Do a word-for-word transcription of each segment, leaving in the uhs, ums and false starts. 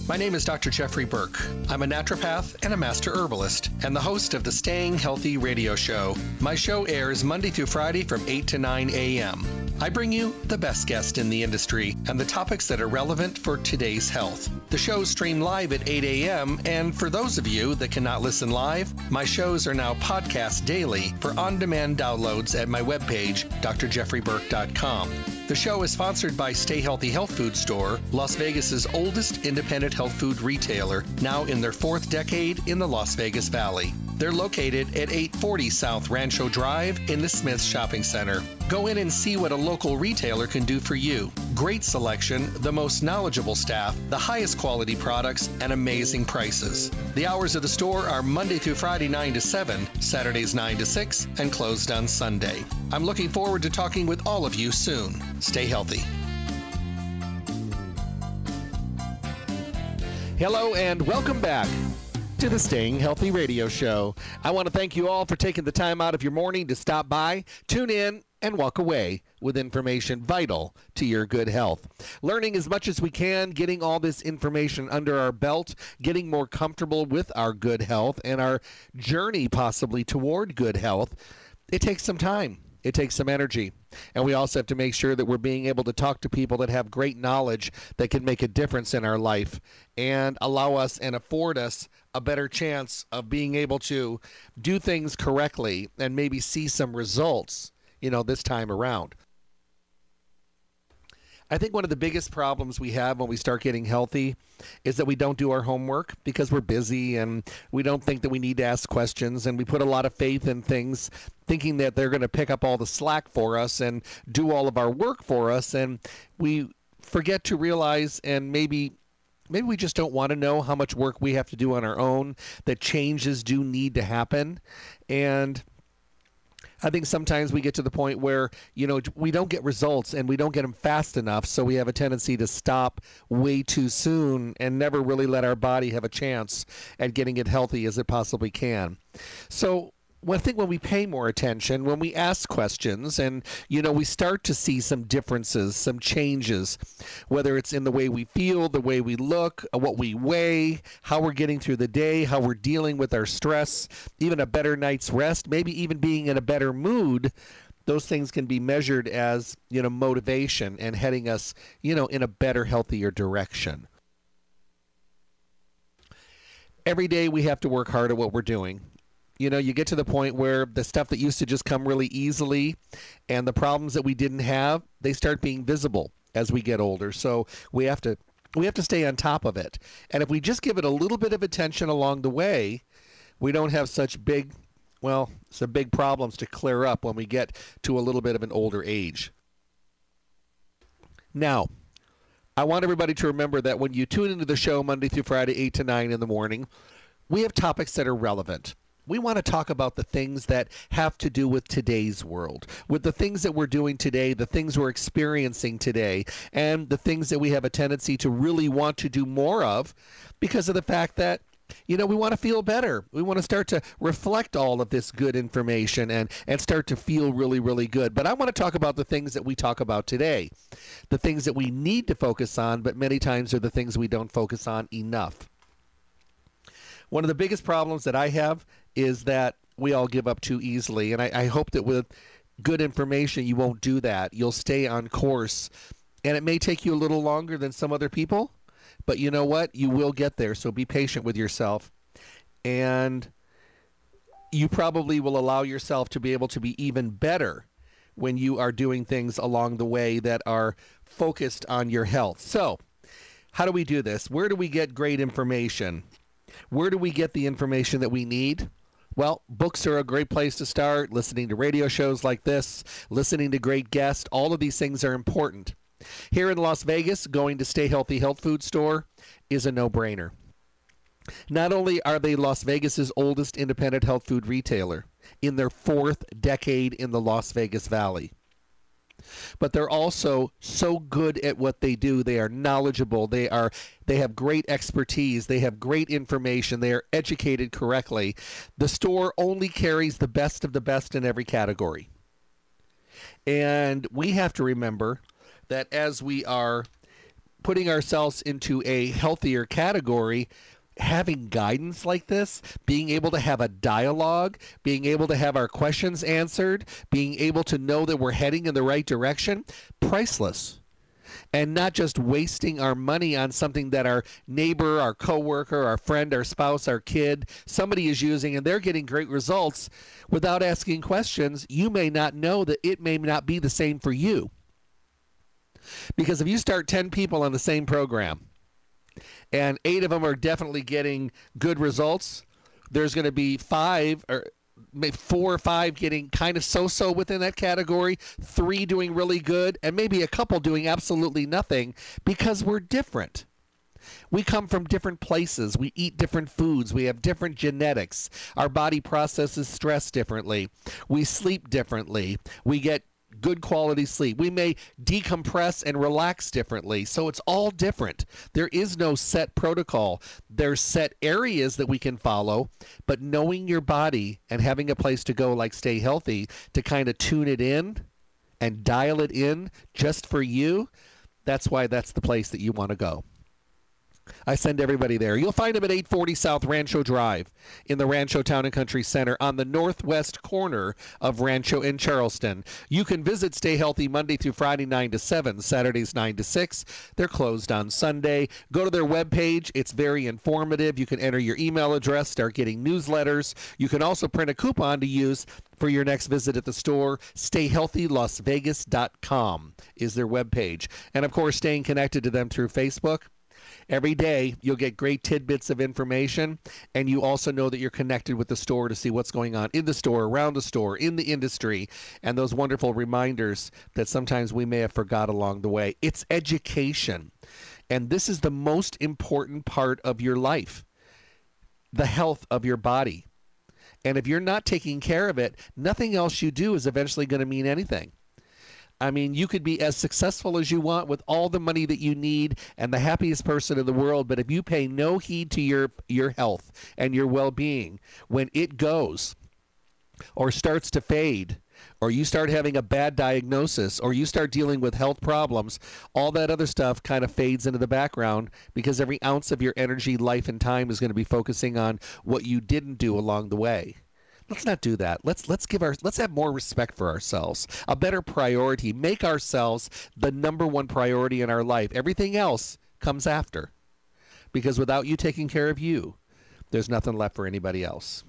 My name is Doctor Jeffrey Burke. I'm a naturopath and a master herbalist and the host of the Staying Healthy radio show. My show airs Monday through Friday from eight to nine a.m. I bring you the best guest in the industry and the topics that are relevant for today's health. The shows stream live at eight a.m. and for those of you that cannot listen live, my shows are now podcast daily for on-demand downloads at my webpage, d r jeffrey burke dot com. The show is sponsored by Stay Healthy Health Food Store, Las Vegas's oldest independent health food retailer, now in their fourth decade in the Las Vegas Valley. They're located at eight forty South Rancho Drive in the Smith's Shopping Center. Go in and see what a local retailer can do for you. Great selection, the most knowledgeable staff, the highest quality products, and amazing prices. The hours of the store are Monday through Friday nine to seven, Saturdays nine to six, and closed on Sunday. I'm looking forward to talking with all of you soon. Stay healthy. Hello and welcome back to the Staying Healthy Radio Show. I want to thank you all for taking the time out of your morning to stop by, tune in, and walk away with information vital to your good health. Learning as much as we can, getting all this information under our belt, getting more comfortable with our good health and our journey possibly toward good health, it takes some time. It takes some energy. And we also have to make sure that we're being able to talk to people that have great knowledge that can make a difference in our life and allow us and afford us a better chance of being able to do things correctly and maybe see some results, you know, this time around. I think one of the biggest problems we have when we start getting healthy is that we don't do our homework because we're busy and we don't think that we need to ask questions, and we put a lot of faith in things thinking that they're going to pick up all the slack for us and do all of our work for us, and we forget to realize and maybe maybe we just don't want to know how much work we have to do on our own, that changes do need to happen. And I think sometimes we get to the point where, you know, we don't get results and we don't get them fast enough, so we have a tendency to stop way too soon and never really let our body have a chance at getting it healthy as it possibly can. So I think when we pay more attention, when we ask questions and, you know, we start to see some differences, some changes, whether it's in the way we feel, the way we look, what we weigh, how we're getting through the day, how we're dealing with our stress, even a better night's rest, maybe even being in a better mood, those things can be measured as, you know, motivation and heading us, you know, in a better, healthier direction. Every day we have to work hard at what we're doing. You know, you get to the point where the stuff that used to just come really easily and the problems that we didn't have, they start being visible as we get older. So we have to we have to stay on top of it. And if we just give it a little bit of attention along the way, we don't have such big, well, some big problems to clear up when we get to a little bit of an older age. Now, I want everybody to remember that when you tune into the show Monday through Friday, eight to nine in the morning, we have topics that are relevant. We want to talk about the things that have to do with today's world, with the things that we're doing today, the things we're experiencing today, and the things that we have a tendency to really want to do more of because of the fact that, you know, we want to feel better. We want to start to reflect all of this good information and, and start to feel really, really good. But I want to talk about the things that we talk about today, the things that we need to focus on, but many times are the things we don't focus on enough. One of the biggest problems that I have is that we all give up too easily. And I, I hope that with good information, you won't do that. You'll stay on course. And it may take you a little longer than some other people, but you know what? You will get there. So be patient with yourself. And you probably will allow yourself to be able to be even better when you are doing things along the way that are focused on your health. So how do we do this? Where do we get great information? Where do we get the information that we need? Well, books are a great place to start. Listening to radio shows like this, listening to great guests, all of these things are important. Here in Las Vegas, going to Stay Healthy Health Food Store is a no-brainer. Not only are they Las Vegas's oldest independent health food retailer, in their fourth decade in the Las Vegas Valley, but they're also so good at what they do. They are knowledgeable. They are they have great expertise. They have great information. They are educated correctly. The store only carries the best of the best in every category. And we have to remember that as we are putting ourselves into a healthier category, having guidance like this, being able to have a dialogue, being able to have our questions answered, being able to know that we're heading in the right direction, priceless. And not just wasting our money on something that our neighbor, our coworker, our friend, our spouse, our kid, somebody is using and they're getting great results without asking questions. You may not know that it may not be the same for you. Because if you start ten people on the same program and eight of them are definitely getting good results, there's going to be five or maybe four or five getting kind of so-so within that category, three doing really good, and maybe a couple doing absolutely nothing because we're different. We come from different places. We eat different foods. We have different genetics. Our body processes stress differently. We sleep differently. We get good quality sleep. We may decompress and relax differently. So it's all different. There is no set protocol. There's set areas that we can follow, but knowing your body and having a place to go like Stay Healthy to kind of tune it in and dial it in just for you, that's why that's the place that you want to go. I send everybody there. You'll find them at eight forty South Rancho Drive in the Rancho Town and Country Center on the northwest corner of Rancho in Charleston. You can visit Stay Healthy Monday through Friday, nine to seven, Saturdays, nine to six. They're closed on Sunday. Go to their webpage. It's very informative. You can enter your email address, start getting newsletters. You can also print a coupon to use for your next visit at the store. stay healthy las vegas dot com is their webpage. And, of course, staying connected to them through Facebook. Every day, you'll get great tidbits of information, and you also know that you're connected with the store to see what's going on in the store, around the store, in the industry, and those wonderful reminders that sometimes we may have forgot along the way. It's education, and this is the most important part of your life, the health of your body. And if you're not taking care of it, nothing else you do is eventually going to mean anything. I mean, you could be as successful as you want with all the money that you need and the happiest person in the world, but if you pay no heed to your your health and your well-being, when it goes or starts to fade, or you start having a bad diagnosis, or you start dealing with health problems, all that other stuff kind of fades into the background because every ounce of your energy, life, and time is going to be focusing on what you didn't do along the way. Let's not do that. Let's let's give our let's have more respect for ourselves, a better priority. Make ourselves the number one priority in our life. Everything else comes after, because without you taking care of you, there's nothing left for anybody else.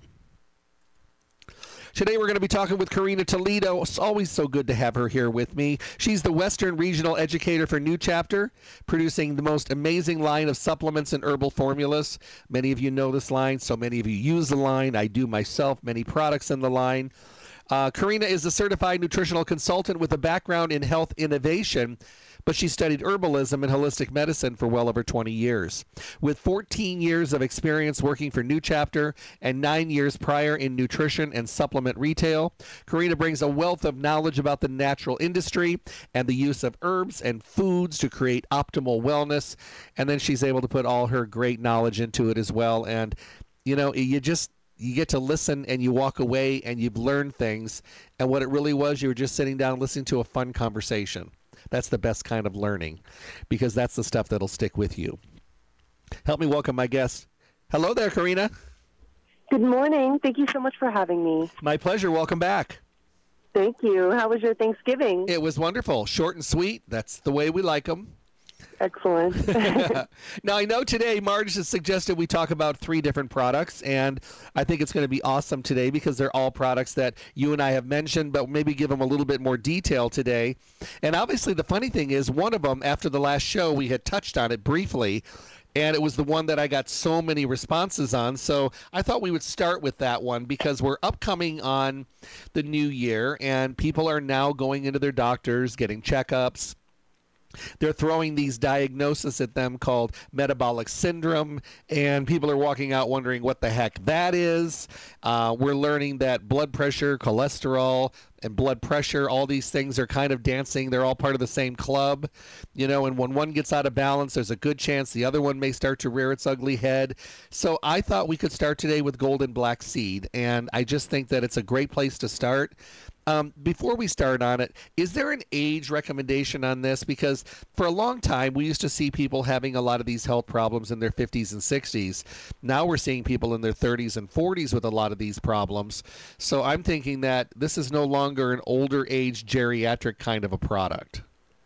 Today we're going to be talking with Karina Toledo. It's always so good to have her here with me. She's the Western Regional Educator for New Chapter, producing the most amazing line of supplements and herbal formulas. Many of you know this line. So many of you use the line. I do myself. Many products in the line. Uh, Karina is a certified nutritional consultant with a background in health innovation, but she studied herbalism and holistic medicine for well over twenty years. With fourteen years of experience working for New Chapter and nine years prior in nutrition and supplement retail, Karina brings a wealth of knowledge about the natural industry and the use of herbs and foods to create optimal wellness. And then she's able to put all her great knowledge into it as well. And, you know, you just... you get to listen and you walk away and you've learned things. And what it really was, you were just sitting down listening to a fun conversation. That's the best kind of learning, because that's the stuff that'll stick with you. Help me welcome my guest. Hello there, Karina. Good morning. Thank you so much for having me. My pleasure. Welcome back. Thank you. How was your Thanksgiving? It was wonderful. Short and sweet. That's the way we like them. Excellent. Now, I know today Marge has suggested we talk about three different products, and I think it's going to be awesome today because they're all products that you and I have mentioned, but maybe give them a little bit more detail today. And obviously, the funny thing is, one of them, after the last show, we had touched on it briefly, and it was the one that I got so many responses on. So I thought we would start with that one because we're upcoming on the new year, and people are now going into their doctors, getting checkups. They're throwing these diagnoses at them called metabolic syndrome, and people are walking out wondering what the heck that is. Uh, we're learning that blood pressure, cholesterol, and blood pressure, all these things are kind of dancing. They're all part of the same club, you know, and when one gets out of balance, there's a good chance the other one may start to rear its ugly head. So I thought we could start today with golden black seed, and I just think that it's a great place to start. Um, before we start on it, is there an age recommendation on this? Because for a long time, we used to see people having a lot of these health problems in their fifties and sixties. Now we're seeing people in their thirties and forties with a lot of these problems. So I'm thinking that this is no longer an older age geriatric kind of a product.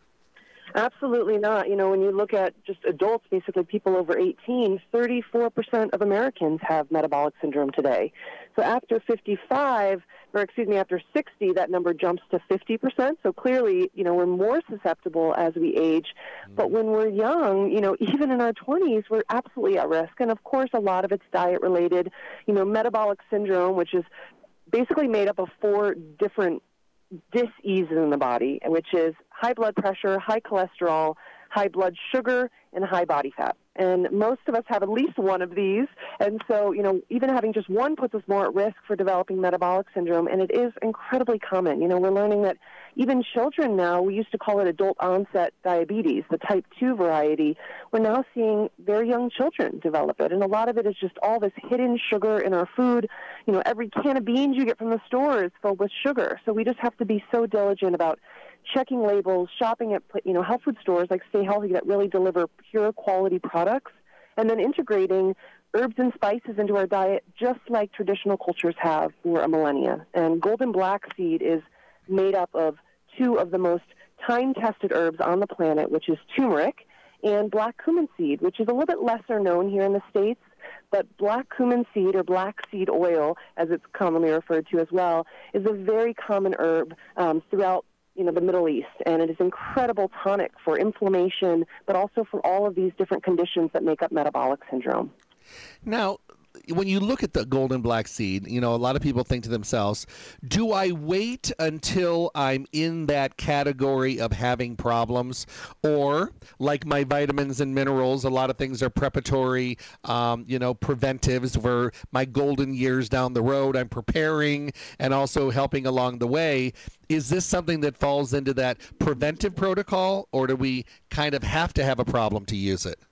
Absolutely not. You know, when you look at just adults, basically people over eighteen, thirty-four percent of Americans have metabolic syndrome today. So after fifty-five, or excuse me, after sixty, that number jumps to fifty percent. So clearly, you know, we're more susceptible as we age. But when we're young, you know, even in our twenties, we're absolutely at risk. And of course, a lot of it's diet related. You know, metabolic syndrome, which is basically made up of four different dis-eases in the body, which is high blood pressure, high cholesterol, high blood sugar, and high body fat. And most of us have at least one of these. And so, you know, even having just one puts us more at risk for developing metabolic syndrome. And it is incredibly common. You know, we're learning that even children now, we used to call it adult onset diabetes, the type two variety. We're now seeing very young children develop it. And a lot of it is just all this hidden sugar in our food. You know, every can of beans you get from the store is filled with sugar. So we just have to be so diligent about checking labels, shopping at, you know, health food stores like Stay Healthy that really deliver pure quality products, and then integrating herbs and spices into our diet just like traditional cultures have for a millennia. And golden black seed is made up of two of the most time-tested herbs on the planet, which is turmeric and black cumin seed, which is a little bit lesser known here in the States. But black cumin seed, or black seed oil, as it's commonly referred to as well, is a very common herb um, throughout you know, the Middle East, and it is incredible tonic for inflammation, but also for all of these different conditions that make up metabolic syndrome. Now, when you look at the golden black seed, you know, a lot of people think to themselves, do I wait until I'm in that category of having problems? Or, like my vitamins and minerals, a lot of things are preparatory, um, you know, preventives for my golden years down the road. I'm preparing and also helping along the way. Is this something that falls into that preventive protocol, or do we kind of have to have a problem to use it?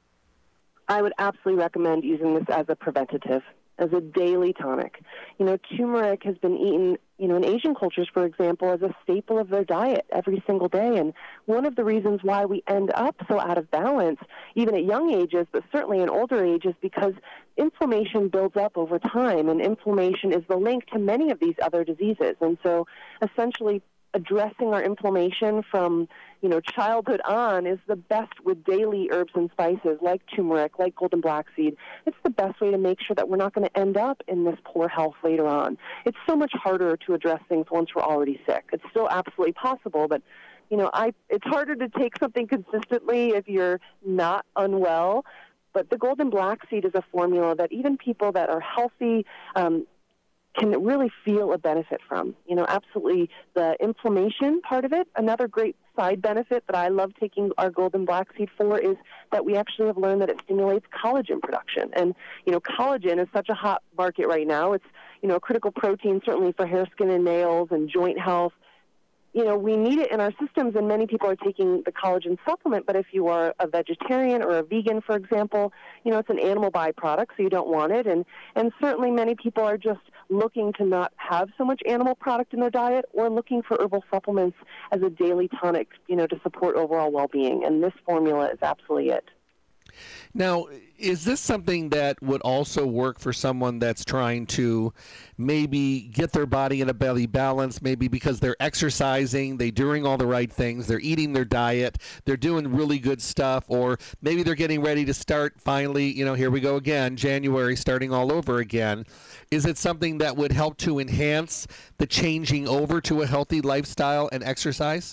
I would absolutely recommend using this as a preventative, as a daily tonic. You know, turmeric has been eaten, you know, in Asian cultures, for example, as a staple of their diet every single day. And one of the reasons why we end up so out of balance, even at young ages, but certainly in older ages, because inflammation builds up over time, and inflammation is the link to many of these other diseases. And so essentially addressing our inflammation from, you know, childhood on is the best with daily herbs and spices like turmeric, like golden black seed. It's the best way to make sure that we're not going to end up in this poor health later on. It's so much harder to address things once we're already sick. It's still absolutely possible, but, you know, I it's harder to take something consistently if you're not unwell. But the golden black seed is a formula that even people that are healthy, um, can really feel a benefit from. You know, absolutely the inflammation part of it. Another great side benefit that I love taking our golden black seed for is that we actually have learned that it stimulates collagen production. And, you know, collagen is such a hot market right now. It's, you know, a critical protein certainly for hair, skin, and nails and joint health. You know, we need it in our systems, and many people are taking the collagen supplement, but if you are a vegetarian or a vegan, for example, you know, it's an animal byproduct, so you don't want it. And, and certainly many people are just looking to not have so much animal product in their diet, or looking for herbal supplements as a daily tonic, you know, to support overall well-being. And this formula is absolutely it. Now, is this something that would also work for someone that's trying to maybe get their body in a belly balance, maybe because they're exercising, they're doing all the right things, they're eating their diet, they're doing really good stuff, or maybe they're getting ready to start finally, you know, here we go again, January, starting all over again. Is it something that would help to enhance the changing over to a healthy lifestyle and exercise?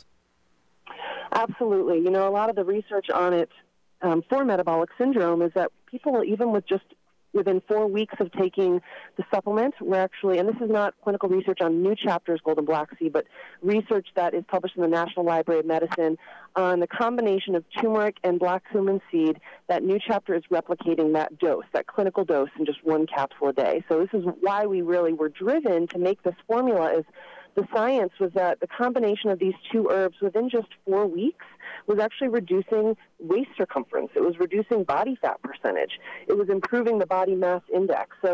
Absolutely. You know, a lot of the research on it Um, for metabolic syndrome is that people, even with just within four weeks of taking the supplement, we're actually, and this is not clinical research on New Chapter's golden black seed, but research that is published in the National Library of Medicine on the combination of turmeric and black cumin seed, that New Chapter is replicating that dose, that clinical dose, in just one capsule a day. So this is why we really were driven to make this formula. Is the science was that the combination of these two herbs within just four weeks was actually reducing waist circumference. It was reducing body fat percentage. It was improving the body mass index. So,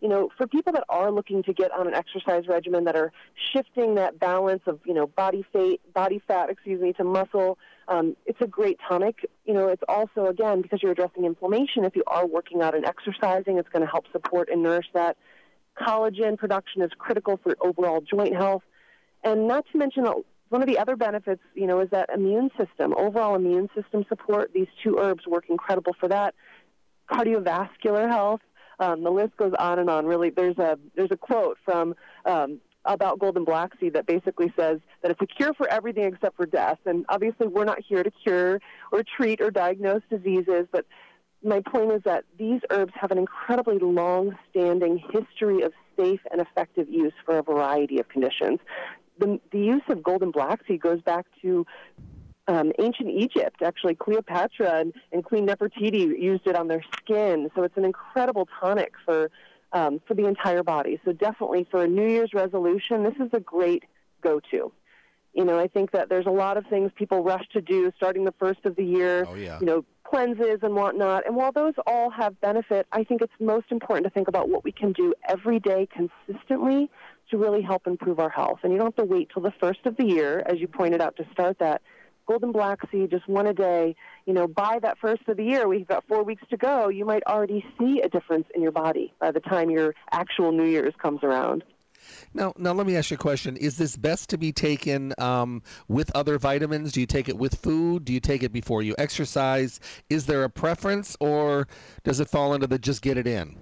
you know, for people that are looking to get on an exercise regimen, that are shifting that balance of, you know, body fat, body fat, excuse me, to muscle, um, it's a great tonic. You know, it's also, again, because you're addressing inflammation, if you are working out and exercising, it's going to help support and nourish that. Collagen production is critical for overall joint health. And not to mention, one of the other benefits, you know, is that immune system, overall immune system support. These two herbs work incredible for that. Cardiovascular health. Um, the list goes on and on. Really, there's a there's a quote from um, about golden black seed that basically says that it's a cure for everything except for death. And obviously, we're not here to cure or treat or diagnose diseases, but my point is that these herbs have an incredibly long-standing history of safe and effective use for a variety of conditions. The, the use of golden black seed goes back to um, ancient Egypt. Actually, Cleopatra and, and Queen Nefertiti used it on their skin. So it's an incredible tonic for um, for the entire body. So definitely for a New Year's resolution, this is a great go-to. You know, I think that there's a lot of things people rush to do starting the first of the year. Oh, yeah. You know, cleanses and whatnot. And while those all have benefit, I think it's most important to think about what we can do every day consistently to really help improve our health. And you don't have to wait till the first of the year, as you pointed out, to start that. Golden black seed, just one a day. You know, by that first of the year, we've got four weeks to go, you might already see a difference in your body by the time your actual New Year's comes around. Now, now let me ask you a question. Is this best to be taken um, with other vitamins? Do you take it with food? Do you take it before you exercise? Is there a preference, or does it fall into the just get it in?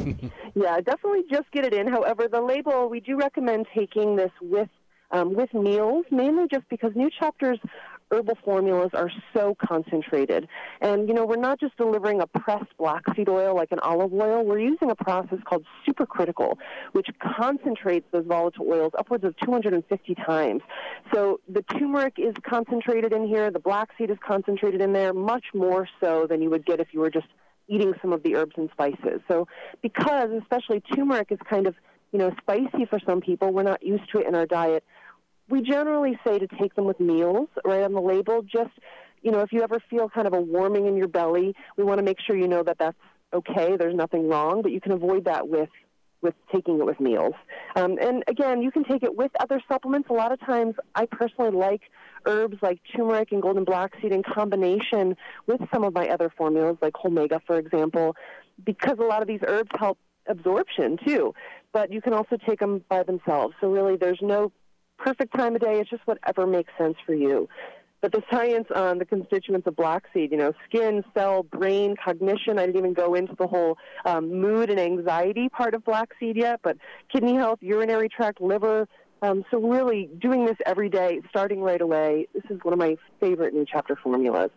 Yeah, definitely just get it in. However, the label, we do recommend taking this with um, with meals, mainly just because New Chapter's herbal formulas are so concentrated. And, you know, we're not just delivering a pressed black seed oil like an olive oil. We're using a process called supercritical, which concentrates those volatile oils upwards of two hundred fifty times. So the turmeric is concentrated in here. The black seed is concentrated in there, much more so than you would get if you were just eating some of the herbs and spices. So because especially turmeric is kind of, you know, spicy for some people, we're not used to it in our diet. We generally say to take them with meals, right on the label. Just, you know, if you ever feel kind of a warming in your belly, we want to make sure you know that that's okay. There's nothing wrong, but you can avoid that with, with taking it with meals. Um, and again, you can take it with other supplements. A lot of times, I personally like herbs like turmeric and golden black seed in combination with some of my other formulas, like Omega, for example, because a lot of these herbs help absorption too. But you can also take them by themselves. So really, there's no perfect time of day. It's just whatever makes sense for you. But the science on the constituents of black seed, you know, skin, cell, brain, cognition, I didn't even go into the whole um, mood and anxiety part of black seed yet, but kidney health, urinary tract, liver. Um, so really doing this every day, starting right away, this is one of my favorite New Chapter formulas.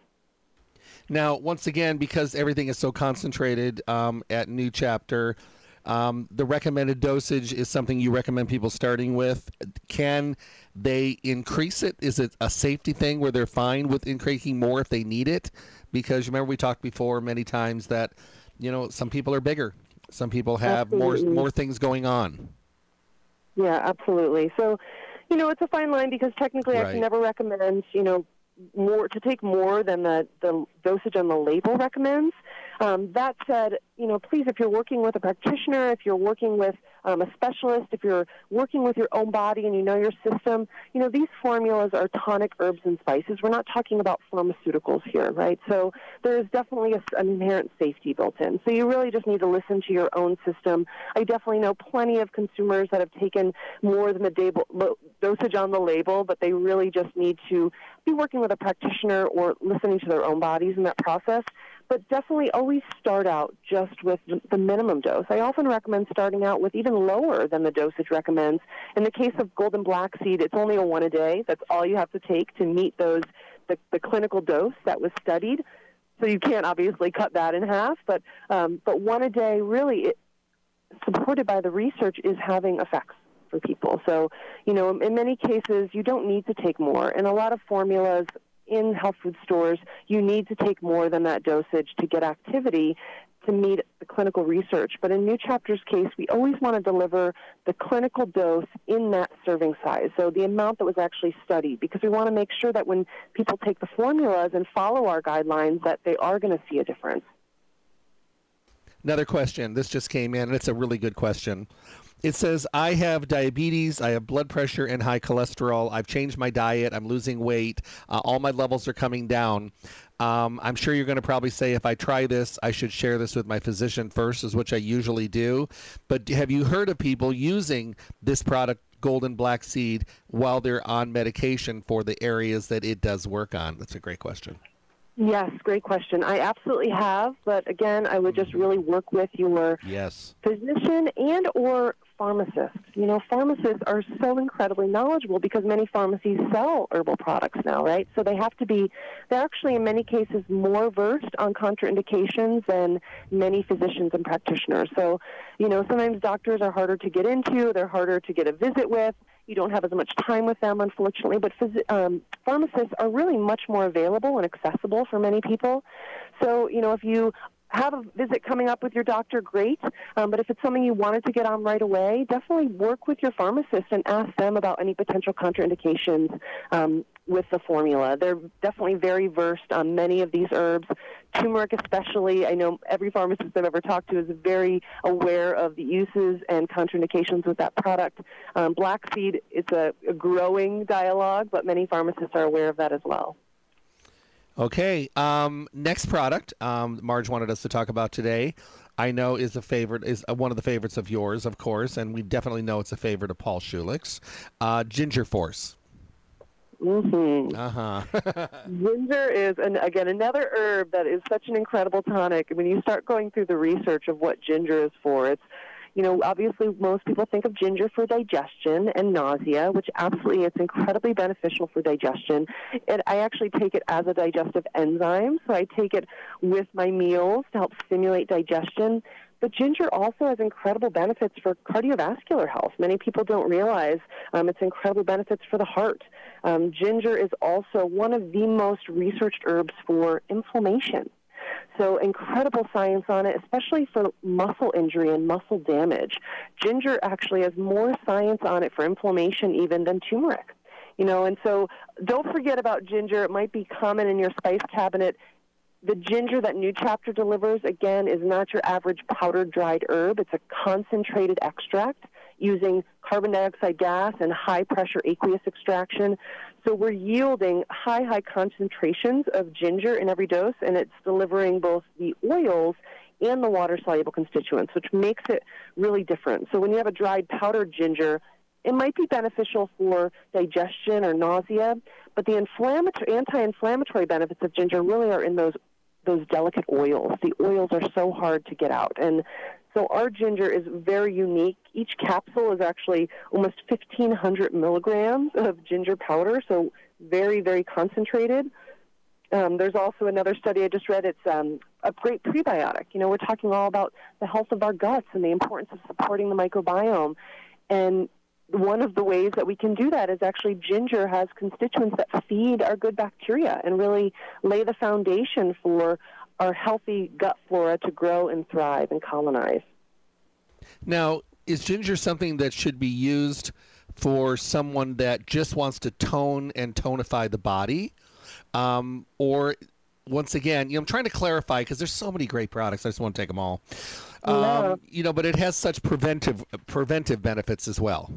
Now, once again, because everything is so concentrated um, at New Chapter, Um, the recommended dosage is something you recommend people starting with. Can they increase it? Is it a safety thing where they're fine with increasing more if they need it? Because remember we talked before many times that, you know, some people are bigger. Some people have Absolutely. more more things going on. Yeah, absolutely. So, you know, it's a fine line because technically Right. I can never recommend, you know, more to take more than the, the dosage on the label recommends. Um, that said, you know, please, if you're working with a practitioner, if you're working with um, a specialist, if you're working with your own body and you know your system, you know, these formulas are tonic herbs and spices. We're not talking about pharmaceuticals here, right? So there is definitely a, an inherent safety built in. So you really just need to listen to your own system. I definitely know plenty of consumers that have taken more than the dab- dosage on the label, but they really just need to be working with a practitioner or listening to their own bodies in that process. But definitely always start out just with the minimum dose. I often recommend starting out with even lower than the dosage recommends. In the case of golden black seed, it's only a one a day. That's all you have to take to meet those the, the clinical dose that was studied. So you can't obviously cut that in half, but um, but one a day really, it, supported by the research, is having effects for people. So, you know, in many cases, you don't need to take more. And a lot of formulas in health food stores, you need to take more than that dosage to get activity to meet the clinical research. But in New Chapter's case, we always want to deliver the clinical dose in that serving size, so the amount that was actually studied, because we want to make sure that when people take the formulas and follow our guidelines, that they are going to see a difference. Another question. This just came in, and it's a really good question. It says, I have diabetes, I have blood pressure and high cholesterol. I've changed my diet. I'm losing weight. Uh, all my levels are coming down. Um, I'm sure you're going to probably say, if I try this, I should share this with my physician first, is which I usually do. But have you heard of people using this product, Golden Black Seed, while they're on medication for the areas that it does work on? That's a great question. Yes, great question. I absolutely have, but again, I would just really work with your yes. physician and or pharmacist. You know, pharmacists are so incredibly knowledgeable because many pharmacies sell herbal products now, right? So they have to be, they're actually in many cases more versed on contraindications than many physicians and practitioners. So, you know, sometimes doctors are harder to get into, they're harder to get a visit with. You don't have as much time with them, unfortunately, but phys- um, pharmacists are really much more available and accessible for many people. So, you know, if you have a visit coming up with your doctor, great. Um, but if it's something you wanted to get on right away, definitely work with your pharmacist and ask them about any potential contraindications um, with the formula. They're definitely very versed on many of these herbs. Turmeric especially, I know every pharmacist I've ever talked to is very aware of the uses and contraindications with that product. Um, black seed, it's a, a growing dialogue, but many pharmacists are aware of that as well. Okay, um, next product um, Marge wanted us to talk about today, I know is a favorite, is one of the favorites of yours, of course, and we definitely know it's a favorite of Paul Schulich's, uh, Ginger Force. Mm-hmm. Uh-huh. Ginger is, an, again, another herb that is such an incredible tonic. When you start going through the research of what ginger is for, it's, you know, obviously most people think of ginger for digestion and nausea, which absolutely it's incredibly beneficial for digestion. And I actually take it as a digestive enzyme, so I take it with my meals to help stimulate digestion. But ginger also has incredible benefits for cardiovascular health. Many people don't realize um, its incredible benefits for the heart. Um, ginger is also one of the most researched herbs for inflammation. So incredible science on it, especially for muscle injury and muscle damage. Ginger actually has more science on it for inflammation even than turmeric. You know, and so don't forget about ginger. It might be common in your spice cabinet. The ginger that New Chapter delivers, again, is not your average powdered dried herb. It's a concentrated extract using carbon dioxide gas and high-pressure aqueous extraction. So we're yielding high, high concentrations of ginger in every dose, and it's delivering both the oils and the water-soluble constituents, which makes it really different. So when you have a dried powdered ginger, it might be beneficial for digestion or nausea, but the inflammatory, anti-inflammatory benefits of ginger really are in those those delicate oils. The oils are so hard to get out. And so our ginger is very unique. Each capsule is actually almost fifteen hundred milligrams of ginger powder, so very, very concentrated. Um, there's also another study I just read. It's um, a great prebiotic. You know, we're talking all about the health of our guts and the importance of supporting the microbiome. And one of the ways that we can do that is actually ginger has constituents that feed our good bacteria and really lay the foundation for our healthy gut flora to grow and thrive and colonize. Now, is ginger something that should be used for someone that just wants to tone and tonify the body? Um, or, once again, you know, I'm trying to clarify because there's so many great products. I just want to take them all. Um, yeah. You know, but it has such preventive preventive benefits as well.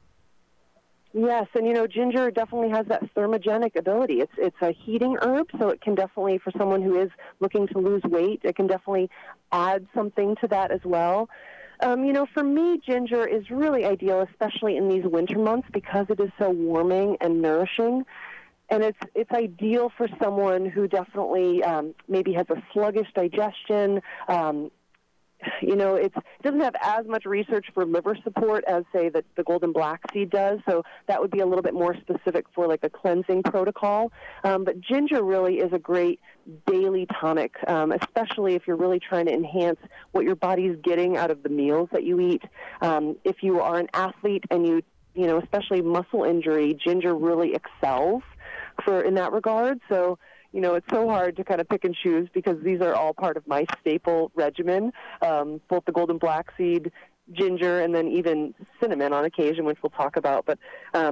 Yes, and you know, ginger definitely has that thermogenic ability. It's it's a heating herb, so it can definitely, for someone who is looking to lose weight, it can definitely add something to that as well. Um, you know, for me, ginger is really ideal, especially in these winter months, because it is so warming and nourishing. And it's it's ideal for someone who definitely um, maybe has a sluggish digestion. Um, You know, it's, it doesn't have as much research for liver support as, say, the, the Golden Black Seed does, so that would be a little bit more specific for, like, a cleansing protocol. Um, but ginger really is a great daily tonic, um, especially if you're really trying to enhance what your body's getting out of the meals that you eat. Um, if you are an athlete and you, you know, especially muscle injury, ginger really excels for in that regard. So, you know, it's so hard to kind of pick and choose because these are all part of my staple regimen, um, both the Golden Black Seed, ginger, and then even cinnamon on occasion, which we'll talk about. But um,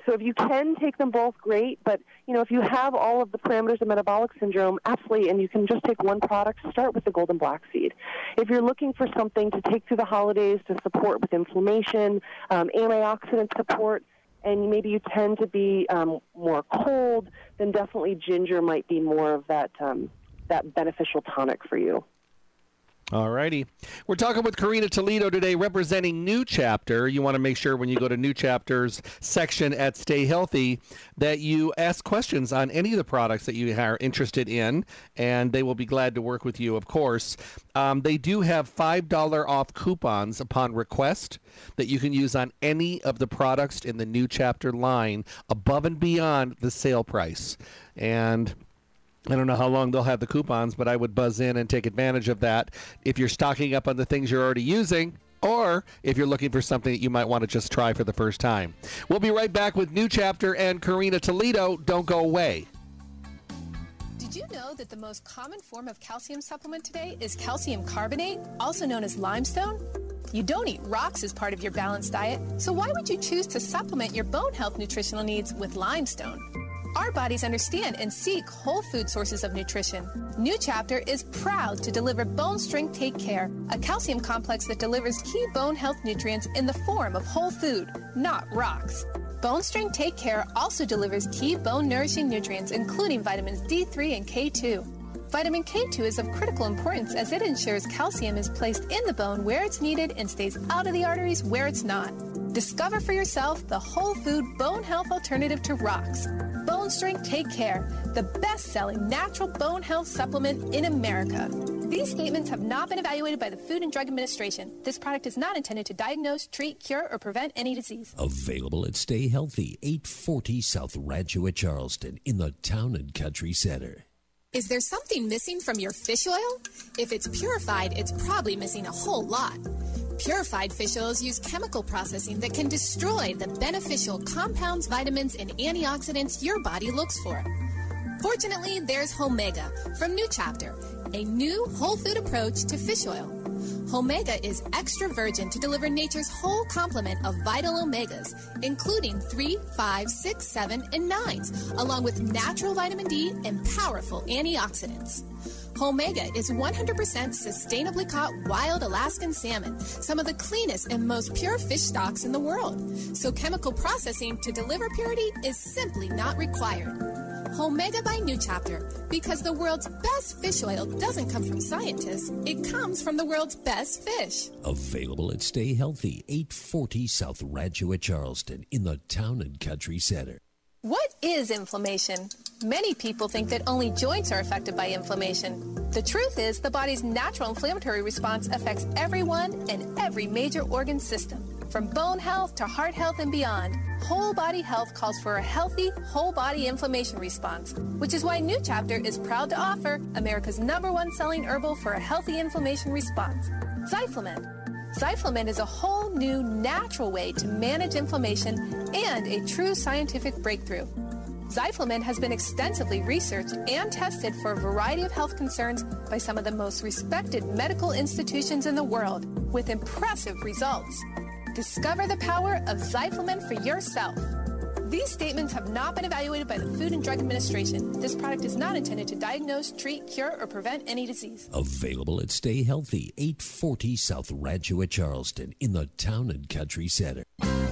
so if you can take them both, great. But, you know, if you have all of the parameters of metabolic syndrome, absolutely, and you can just take one product, start with the golden black seed. If you're looking for something to take through the holidays to support with inflammation, um, antioxidant support, and maybe you tend to be um, more cold, then definitely ginger might be more of that um, that beneficial tonic for you. All righty. We're talking with Karina Toledo today, representing New Chapter. You want to make sure when you go to New Chapter's section at Stay Healthy that you ask questions on any of the products that you are interested in, and they will be glad to work with you, of course. Um, they do have five dollars off coupons upon request that you can use on any of the products in the New Chapter line above and beyond the sale price. And I don't know how long they'll have the coupons, but I would buzz in and take advantage of that if you're stocking up on the things you're already using, or if you're looking for something that you might want to just try for the first time. We'll be right back with New Chapter and Karina Toledo. Don't go away. Did you know that the most common form of calcium supplement today is calcium carbonate, also known as limestone? You don't eat rocks as part of your balanced diet, so why would you choose to supplement your bone health nutritional needs with limestone? Our bodies understand and seek whole food sources of nutrition. New Chapter is proud to deliver Bone Strength Take Care, a calcium complex that delivers key bone health nutrients in the form of whole food, not rocks. Bone Strength Take Care also delivers key bone nourishing nutrients, including vitamins D three and K two. Vitamin K two is of critical importance as it ensures calcium is placed in the bone where it's needed and stays out of the arteries where it's not. Discover for yourself the whole food bone health alternative to rocks. Bone Strength Take Care, the best-selling natural bone health supplement in America. These statements have not been evaluated by the Food and Drug Administration. This product is not intended to diagnose, treat, cure, or prevent any disease. Available at Stay Healthy, eight forty South Rancho at Charleston in the Town and Country Center. Is there something missing from your fish oil? If it's purified, it's probably missing a whole lot. Purified fish oils use chemical processing that can destroy the beneficial compounds, vitamins, and antioxidants your body looks for. Fortunately, there's Homega from New Chapter, a new whole food approach to fish oil. Homega is extra virgin to deliver nature's whole complement of vital omegas, including three, five, six, seven, and nines, along with natural vitamin D and powerful antioxidants. Homega is one hundred percent sustainably caught wild Alaskan salmon, some of the cleanest and most pure fish stocks in the world. So chemical processing to deliver purity is simply not required. Homega by New Chapter, because the world's best fish oil doesn't come from scientists, it comes from the world's best fish. Available at Stay Healthy, eight forty South Rancho at Charleston in the Town and Country Center. What is inflammation? Many people think that only joints are affected by inflammation. The truth is, the body's natural inflammatory response affects everyone and every major organ system. From bone health to heart health and beyond, whole body health calls for a healthy, whole body inflammation response, which is why New Chapter is proud to offer America's number one selling herbal for a healthy inflammation response, Zyflamen. Zyflamen is a whole new natural way to manage inflammation and a true scientific breakthrough. Zyflamen has been extensively researched and tested for a variety of health concerns by some of the most respected medical institutions in the world with impressive results. Discover the power of Zyflamen for yourself. These statements have not been evaluated by the Food and Drug Administration. This product is not intended to diagnose, treat, cure, or prevent any disease. Available at Stay Healthy, eight forty South Rancho at Charleston in the Town and Country Center.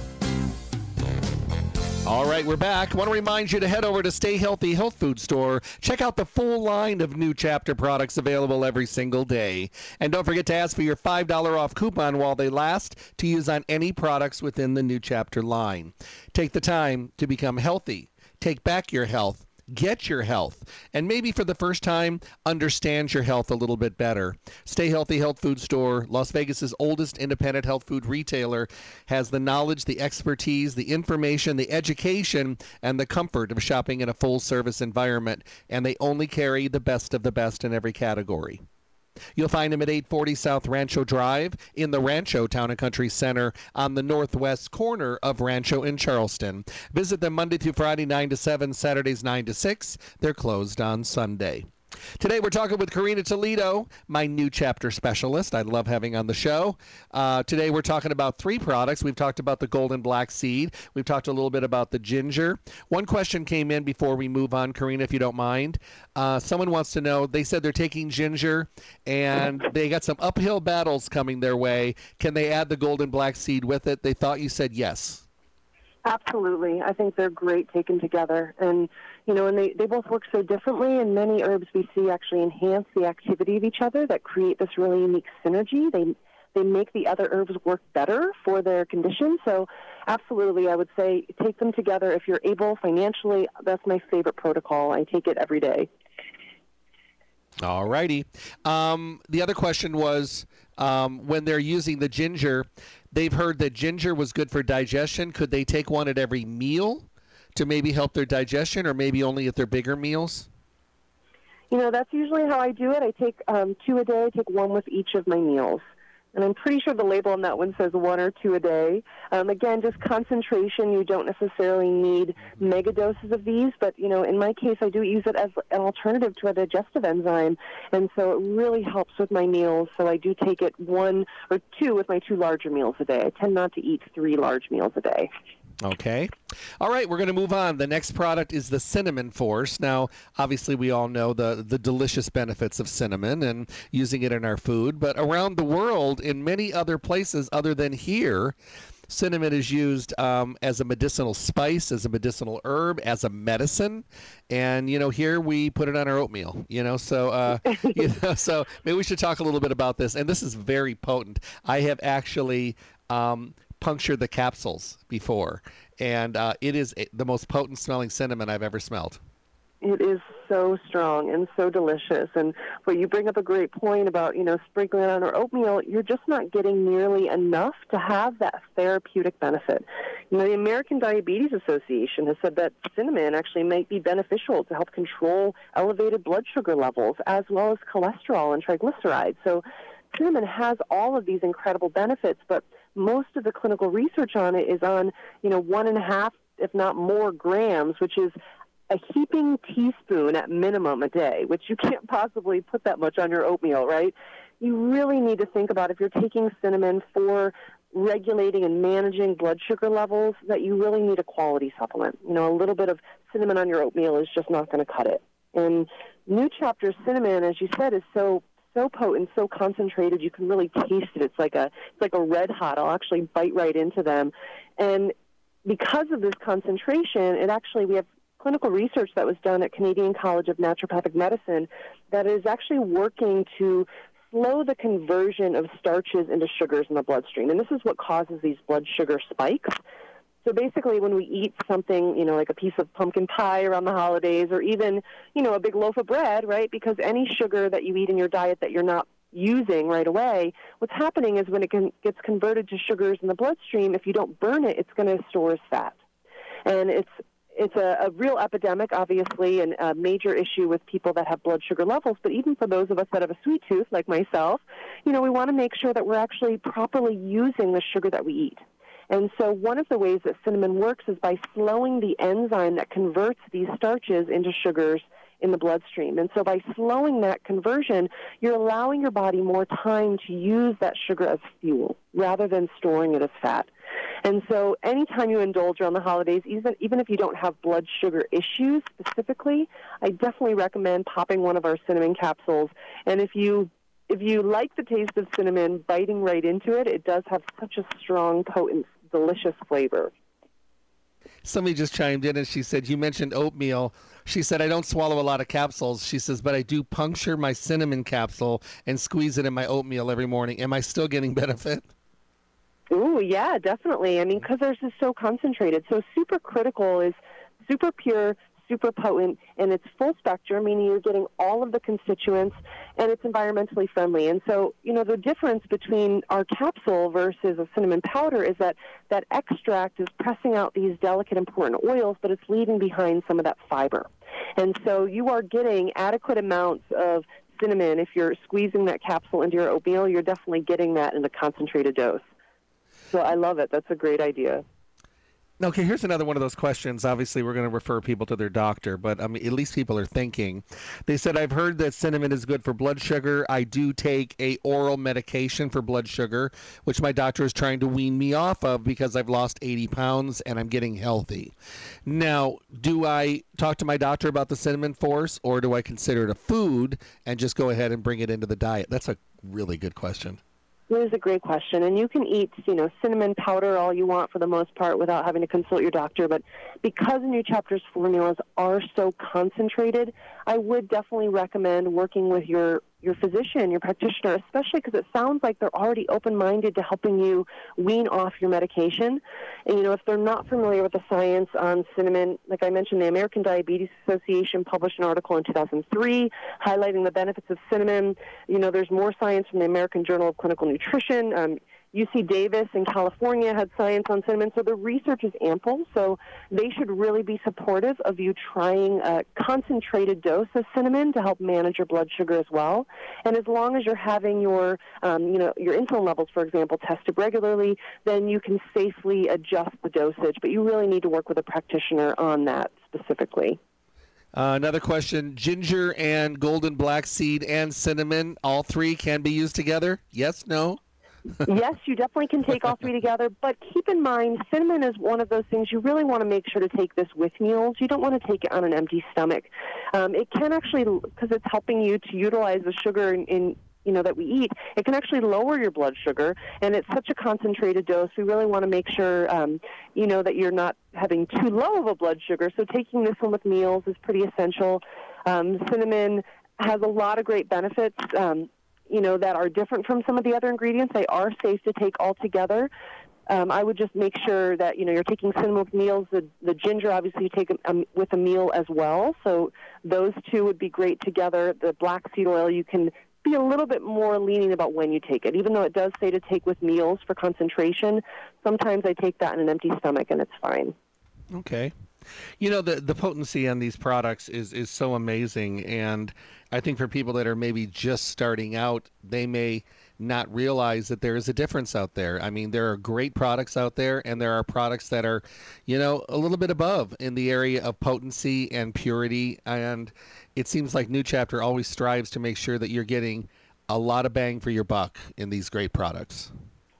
All right, we're back. I want to remind you to head over to Stay Healthy Health Food Store. Check out the full line of New Chapter products available every single day. And don't forget to ask for your five dollars off coupon while they last to use on any products within the New Chapter line. Take the time to become healthy. Take back your health. Get your health, and maybe for the first time, understand your health a little bit better. Stay Healthy Health Food Store, Las Vegas's oldest independent health food retailer, has the knowledge, the expertise, the information, the education, and the comfort of shopping in a full-service environment, and they only carry the best of the best in every category. You'll find them at eight forty South Rancho Drive in the Rancho Town and Country Center on the northwest corner of Rancho in Charleston. Visit them Monday through Friday, nine to seven, Saturdays, nine to six. They're closed on Sunday. Today we're talking with Karina Toledo, my new chapter specialist. I love having on the show. Uh, today we're talking about three products. We've talked about the golden black seed. We've talked a little bit about the ginger. One question came in before we move on, Karina, if you don't mind. Uh, someone wants to know, they said they're taking ginger and they got some uphill battles coming their way. Can they add the golden black seed with it? They thought you said yes. Absolutely. I think they're great taken together. And, you know, and they, they both work so differently, and many herbs we see actually enhance the activity of each other that create this really unique synergy. They they make the other herbs work better for their condition. So absolutely, I would say take them together if you're able financially. That's my favorite protocol. I take it every day. All righty. Um, the other question was um, when they're using the ginger, they've heard that ginger was good for digestion. Could they take one at every meal to maybe help their digestion, or maybe only at their bigger meals? You know, that's usually how I do it. I take um, two a day. I take one with each of my meals. And I'm pretty sure the label on that one says one or two a day. Um, again, just concentration. You don't necessarily need mega doses of these, but, you know, in my case, I do use it as an alternative to a digestive enzyme, and so it really helps with my meals. So I do take it one or two with my two larger meals a day. I tend not to eat three large meals a day. Okay. All right, we're going to move on. The next product is the Cinnamon Force. Now, obviously, we all know the, the delicious benefits of cinnamon and using it in our food, but around the world, in many other places other than here, cinnamon is used um, as a medicinal spice, as a medicinal herb, as a medicine. And, you know, here we put it on our oatmeal, you know, so, uh, you know, so maybe we should talk a little bit about this. And this is very potent. I have actually um, punctured the capsules before, and uh, it is a, the most potent smelling cinnamon I've ever smelled. It is so strong and so delicious. And but you bring up a great point about, you know, sprinkling it on our oatmeal. You're just not getting nearly enough to have that therapeutic benefit. You know, the American Diabetes Association has said that cinnamon actually might be beneficial to help control elevated blood sugar levels as well as cholesterol and triglycerides. So cinnamon has all of these incredible benefits, but most of the clinical research on it is on, you know, one and a half, if not more, grams, which is a heaping teaspoon at minimum a day, which you can't possibly put that much on your oatmeal, right? You really need to think about if you're taking cinnamon for regulating and managing blood sugar levels, that you really need a quality supplement. You know, a little bit of cinnamon on your oatmeal is just not going to cut it. And New Chapter cinnamon, as you said, is so so potent, so concentrated, you can really taste it. It's like a it's like a red hot. I'll actually bite right into them. And because of this concentration, it actually, we have clinical research that was done at Canadian College of Naturopathic Medicine that is actually working to slow the conversion of starches into sugars in the bloodstream. And this is what causes these blood sugar spikes. So basically, when we eat something, you know, like a piece of pumpkin pie around the holidays, or even, you know, a big loaf of bread, right? Because any sugar that you eat in your diet that you're not using right away, what's happening is when it can, gets converted to sugars in the bloodstream, if you don't burn it, it's going to store as fat. And it's it's a, a real epidemic, obviously, and a major issue with people that have blood sugar levels. But even for those of us that have a sweet tooth, like myself, you know, we want to make sure that we're actually properly using the sugar that we eat. And so one of the ways that cinnamon works is by slowing the enzyme that converts these starches into sugars in the bloodstream. And so by slowing that conversion, you're allowing your body more time to use that sugar as fuel rather than storing it as fat. And so anytime you indulge around the holidays, even, even if you don't have blood sugar issues specifically, I definitely recommend popping one of our cinnamon capsules. And if you If you like the taste of cinnamon, biting right into it, it does have such a strong, potent, delicious flavor. Somebody just chimed in and she said, you mentioned oatmeal. She said, I don't swallow a lot of capsules. She says, but I do puncture my cinnamon capsule and squeeze it in my oatmeal every morning. Am I still getting benefit? Ooh, yeah, definitely. I mean, because theirs is so concentrated. So super critical is super pure, super potent, and it's full spectrum, meaning you're getting all of the constituents, and it's environmentally friendly. And so, you know, the difference between our capsule versus a cinnamon powder is that that extract is pressing out these delicate, important oils, but it's leaving behind some of that fiber. And so you are getting adequate amounts of cinnamon. If you're squeezing that capsule into your oatmeal, you're definitely getting that in a concentrated dose. So I love it. That's a great idea. Okay, here's another one of those questions. Obviously, we're going to refer people to their doctor, but I mean, at least people are thinking. They said, I've heard that cinnamon is good for blood sugar. I do take a oral medication for blood sugar, which my doctor is trying to wean me off of because I've lost eighty pounds and I'm getting healthy. Now, do I talk to my doctor about the cinnamon force, or do I consider it a food and just go ahead and bring it into the diet? That's a really good question. It is a great question, and you can eat, you know, cinnamon powder all you want for the most part without having to consult your doctor, but because New Chapter's formulas are so concentrated, I would definitely recommend working with your, your physician, your practitioner, especially because it sounds like they're already open-minded to helping you wean off your medication. And, you know, if they're not familiar with the science on cinnamon, like I mentioned, the American Diabetes Association published an article in two thousand three highlighting the benefits of cinnamon. You know, there's more science from the American Journal of Clinical Nutrition. Um, U C Davis in California had science on cinnamon, so the research is ample. So they should really be supportive of you trying a concentrated dose of cinnamon to help manage your blood sugar as well. And as long as you're having your, um, you know, your insulin levels, for example, tested regularly, then you can safely adjust the dosage. But you really need to work with a practitioner on that specifically. Uh, another question: ginger and golden black seed and cinnamon, all three can be used together? Yes, no? Yes, you definitely can take all three together, but keep in mind, cinnamon is one of those things you really want to make sure to take this with meals. You don't want to take it on an empty stomach. Um, it can actually, because it's helping you to utilize the sugar in, in you know, that we eat, it can actually lower your blood sugar, and it's such a concentrated dose. We really want to make sure, um, you know, that you're not having too low of a blood sugar. So taking this one with meals is pretty essential. Um, cinnamon has a lot of great benefits. Um, you know, that are different from some of the other ingredients. They are safe to take all together. Um, I would just make sure that, you know, you're taking cinnamon with meals. The, the ginger, obviously, you take um, with a meal as well. So those two would be great together. The black seed oil, you can be a little bit more lenient about when you take it. Even though it does say to take with meals for concentration, sometimes I take that in an empty stomach, and it's fine. Okay. You know, the the potency on these products is, is so amazing, and I think for people that are maybe just starting out, they may not realize that there is a difference out there. I mean, there are great products out there, and there are products that are, you know, a little bit above in the area of potency and purity, and it seems like New Chapter always strives to make sure that you're getting a lot of bang for your buck in these great products.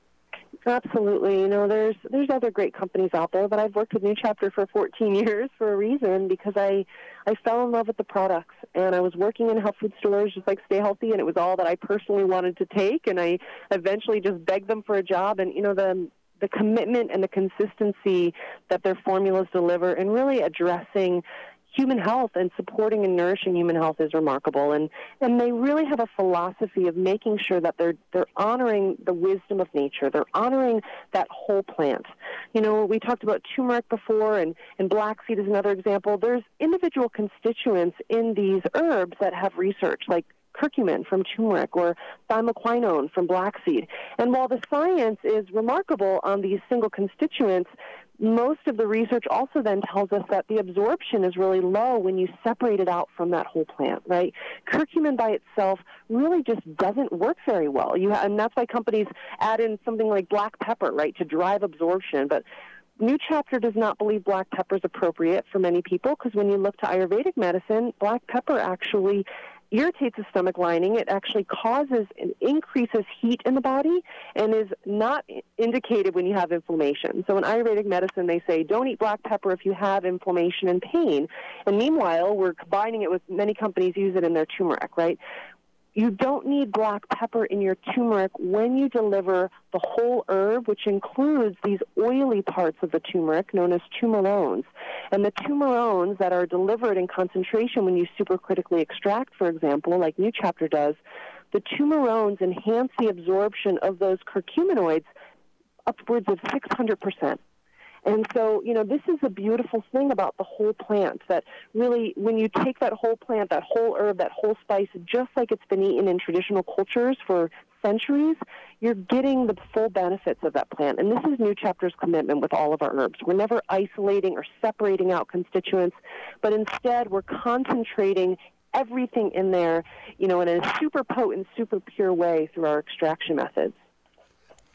Absolutely. You know, there's there's other great companies out there, but I've worked with New Chapter for fourteen years for a reason, because I, I fell in love with the products, and I was working in health food stores just like Stay Healthy, and it was all that I personally wanted to take, and I eventually just begged them for a job, and, you know, the the commitment and the consistency that their formulas deliver and really addressing human health and supporting and nourishing human health is remarkable. And, and they really have a philosophy of making sure that they're they're honoring the wisdom of nature. They're honoring that whole plant. You know, we talked about turmeric before, and, and black seed is another example. There's individual constituents in these herbs that have research, like curcumin from turmeric or thymoquinone from black seed. And while the science is remarkable on these single constituents, most of the research also then tells us that the absorption is really low when you separate it out from that whole plant, right? Curcumin by itself really just doesn't work very well. You ha- and that's why companies add in something like black pepper, right, to drive absorption. But New Chapter does not believe black pepper is appropriate for many people, because when you look to Ayurvedic medicine, black pepper actually irritates the stomach lining. It actually causes and increases heat in the body and is not indicated when you have inflammation. So in Ayurvedic medicine, they say, don't eat black pepper if you have inflammation and pain. And meanwhile, we're combining it with, many companies use it in their turmeric, right? You don't need black pepper in your turmeric when you deliver the whole herb, which includes these oily parts of the turmeric known as turmerones. And the turmerones that are delivered in concentration when you supercritically extract, for example, like New Chapter does, the turmerones enhance the absorption of those curcuminoids upwards of six hundred percent. And so, you know, this is a beautiful thing about the whole plant, that really when you take that whole plant, that whole herb, that whole spice, just like it's been eaten in traditional cultures for centuries, you're getting the full benefits of that plant. And this is New Chapter's commitment with all of our herbs. We're never isolating or separating out constituents, but instead we're concentrating everything in there, you know, in a super potent, super pure way through our extraction methods.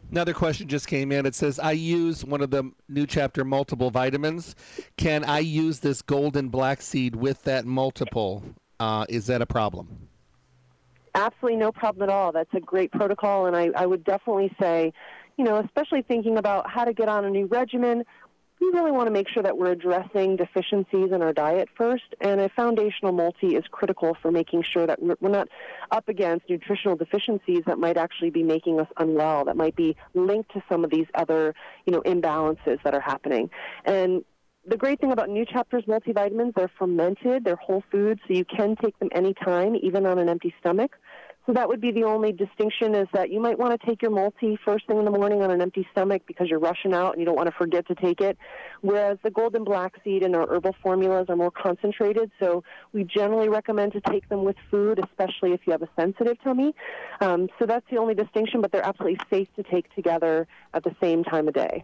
Another question just came in. It says, I use one of the New Chapter multiple vitamins. Can I use this golden black seed with that multiple? Uh, is that a problem? Absolutely no problem at all. That's a great protocol, and I, I would definitely say, you know, especially thinking about how to get on a new regimen, we really want to make sure that we're addressing deficiencies in our diet first, and a foundational multi is critical for making sure that we're not up against nutritional deficiencies that might actually be making us unwell, that might be linked to some of these other, you know, imbalances that are happening. And the great thing about New Chapter's multivitamins, they're fermented, they're whole foods, so you can take them anytime, even on an empty stomach. So that would be the only distinction, is that you might want to take your multi first thing in the morning on an empty stomach because you're rushing out and you don't want to forget to take it, whereas the golden black seed and our herbal formulas are more concentrated, so we generally recommend to take them with food, especially if you have a sensitive tummy. Um, so that's the only distinction, but they're absolutely safe to take together at the same time of day.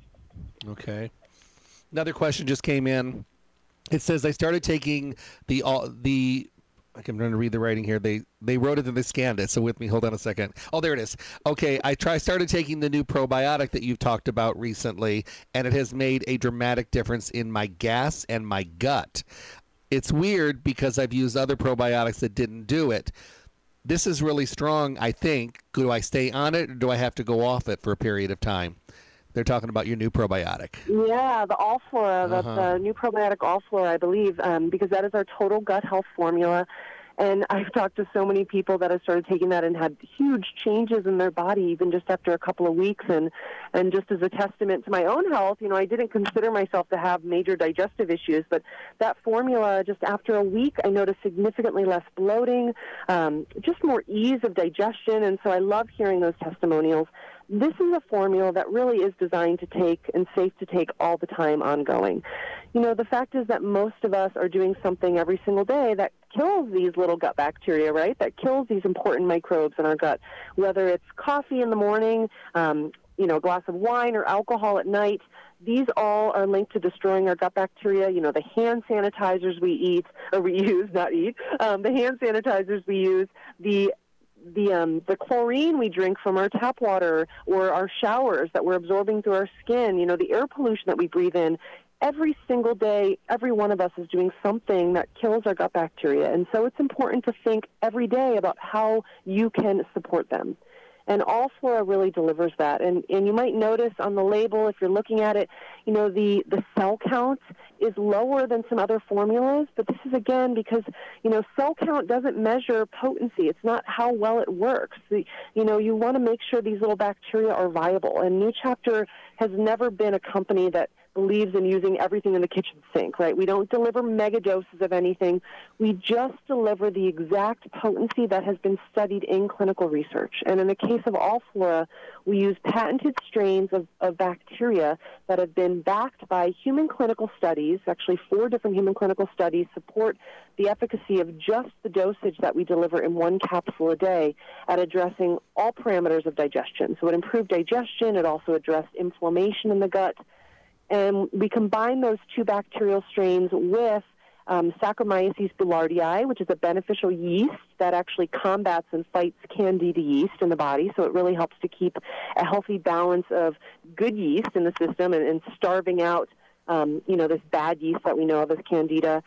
Okay. Another question just came in. It says, I started taking the uh, the I'm trying to read the writing here. They they wrote it and they scanned it. So with me, hold on a second. Oh, there it is. Okay, I try started taking the new probiotic that you've talked about recently, and it has made a dramatic difference in my gas and my gut. It's weird because I've used other probiotics that didn't do it. This is really strong, I think. Do I stay on it, or do I have to go off it for a period of time? They're talking about your new probiotic. Yeah, the Allflora, that's Uh-huh. the new probiotic Allflora, I believe, um, because that is our total gut health formula. And I've talked to so many people that have started taking that and had huge changes in their body even just after a couple of weeks. And, and just as a testament to my own health, you know, I didn't consider myself to have major digestive issues, but that formula, just after a week, I noticed significantly less bloating, um, just more ease of digestion. And so I love hearing those testimonials. This is a formula that really is designed to take and safe to take all the time ongoing. You know, the fact is that most of us are doing something every single day that kills these little gut bacteria, right? That kills these important microbes in our gut, whether it's coffee in the morning, um, you know, a glass of wine or alcohol at night. These all are linked to destroying our gut bacteria. You know, the hand sanitizers we eat, or we use, not eat, um, the hand sanitizers we use, the the um, the chlorine we drink from our tap water or our showers that we're absorbing through our skin, you know, the air pollution that we breathe in. Every single day, every one of us is doing something that kills our gut bacteria. And so it's important to think every day about how you can support them. And Allflora really delivers that. And and you might notice on the label, if you're looking at it, you know, the, the cell count is lower than some other formulas. But this is, again, because, you know, cell count doesn't measure potency. It's not how well it works. The, you know, you want to make sure these little bacteria are viable. And New Chapter has never been a company that believes in using everything in the kitchen sink, right? We don't deliver mega doses of anything. We just deliver the exact potency that has been studied in clinical research. And in the case of Allflora, we use patented strains of, of bacteria that have been backed by human clinical studies. Actually, four different human clinical studies support the efficacy of just the dosage that we deliver in one capsule a day at addressing all parameters of digestion. So it improved digestion. It also addressed inflammation in the gut. And we combine those two bacterial strains with um, Saccharomyces boulardii, which is a beneficial yeast that actually combats and fights candida yeast in the body. So it really helps to keep a healthy balance of good yeast in the system and, and starving out, um, you know, this bad yeast that we know of as candida.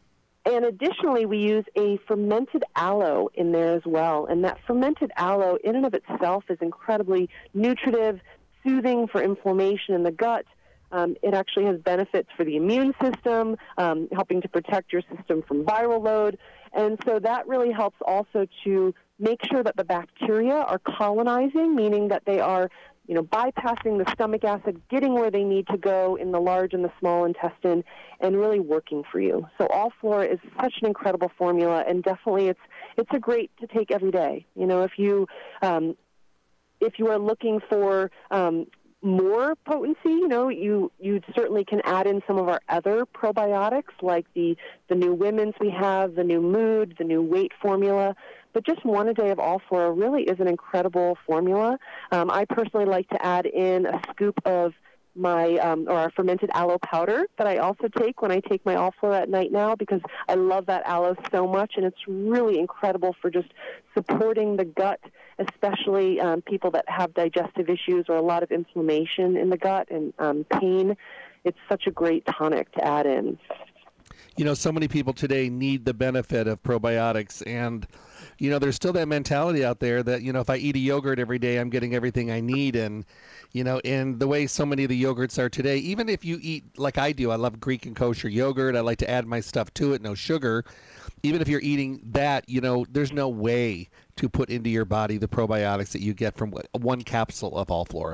And additionally, we use a fermented aloe in there as well. And that fermented aloe in and of itself is incredibly nutritive, soothing for inflammation in the gut. Um, it actually has benefits for the immune system, um, helping to protect your system from viral load. And so that really helps also to make sure that the bacteria are colonizing, meaning that they are, you know, bypassing the stomach acid, getting where they need to go in the large and the small intestine, and really working for you. So Allflora is such an incredible formula, and definitely it's it's a great to take every day. You know, if you um, if you are looking for um, more potency, you know, you you certainly can add in some of our other probiotics, like the, the new women's we have, the new mood, the new weight formula. But just one a day of Allflora really is an incredible formula. Um, I personally like to add in a scoop of my um, or our fermented aloe powder that I also take when I take my Allflora at night now, because I love that aloe so much, and it's really incredible for just supporting the gut especially um, people that have digestive issues or a lot of inflammation in the gut and um, pain. It's such a great tonic to add in. You know, so many people today need the benefit of probiotics, and, you know, there's still that mentality out there that, you know, if I eat a yogurt every day, I'm getting everything I need. And, you know, in the way so many of the yogurts are today, even if you eat like I do, I love Greek and kosher yogurt. I like to add my stuff to it, no sugar. Even if you're eating that, you know, there's no way to put into your body the probiotics that you get from one capsule of All-Flora.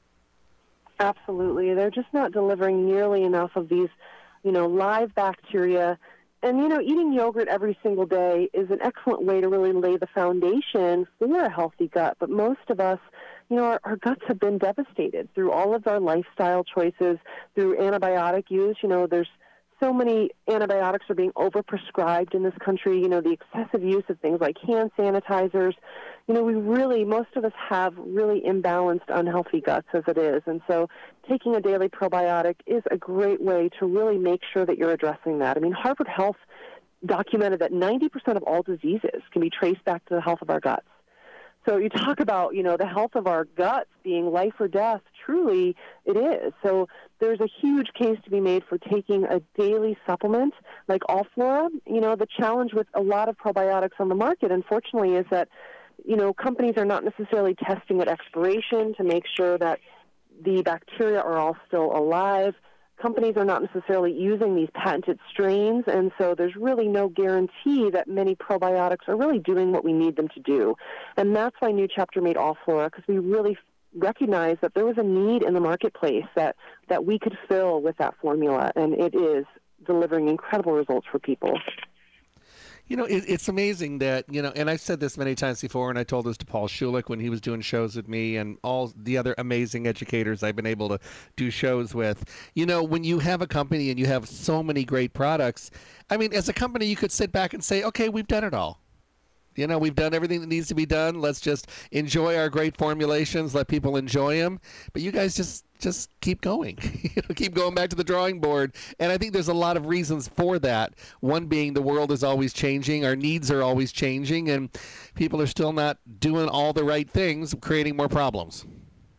Absolutely. They're just not delivering nearly enough of these, you know, live bacteria. And, you know, eating yogurt every single day is an excellent way to really lay the foundation for a healthy gut. But most of us, you know, our, our guts have been devastated through all of our lifestyle choices, through antibiotic use. You know, there's so many antibiotics are being overprescribed in this country. You know, the excessive use of things like hand sanitizers. You know, we really, most of us have really imbalanced, unhealthy guts as it is. And so taking a daily probiotic is a great way to really make sure that you're addressing that. I mean, Harvard Health documented that ninety percent of all diseases can be traced back to the health of our guts. So you talk about, you know, the health of our guts being life or death, truly it is. So there's a huge case to be made for taking a daily supplement like All-Flora. You know, the challenge with a lot of probiotics on the market, unfortunately, is that, you know, companies are not necessarily testing at expiration to make sure that the bacteria are all still alive. Companies are not necessarily using these patented strains, and so there's really no guarantee that many probiotics are really doing what we need them to do. And that's why New Chapter made All-Flora, because we really recognized that there was a need in the marketplace that, that we could fill with that formula, and it is delivering incredible results for people. You know, it, it's amazing that, you know, and I've said this many times before, and I told this to Paul Schulich when he was doing shows with me and all the other amazing educators I've been able to do shows with. You know, when you have a company and you have so many great products, I mean, as a company, you could sit back and say, okay, we've done it all. You know, we've done everything that needs to be done. Let's just enjoy our great formulations, let people enjoy them. But you guys just just keep going. You know, keep going back to the drawing board. And I think there's a lot of reasons for that. One being the world is always changing. Our needs are always changing. And people are still not doing all the right things, creating more problems.